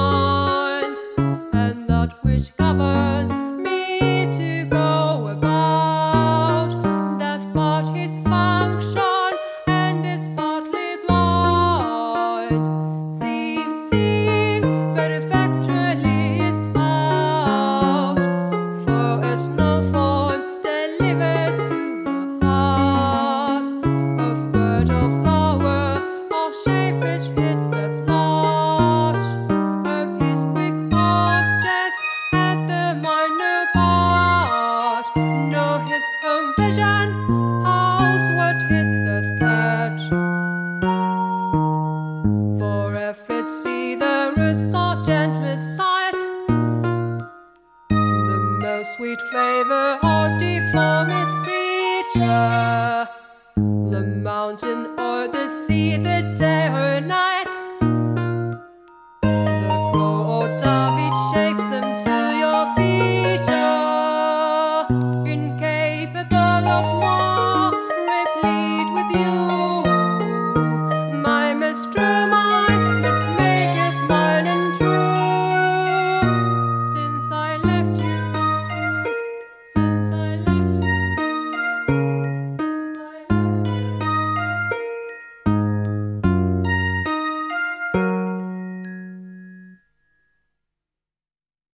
mind, and that which governs me to go about doth but his function, and is partly blind. Seems seeing, but effectually is out, for its no form delivers to the heart of bird or flower or shape which it doth lodge. Of his quick objects hath the mind no part, nor his own vision how's what it doth catch. For if it see the roots or gentlest sight, the most sweet flavor or deformest creature, the mountain or the sea, the day or night,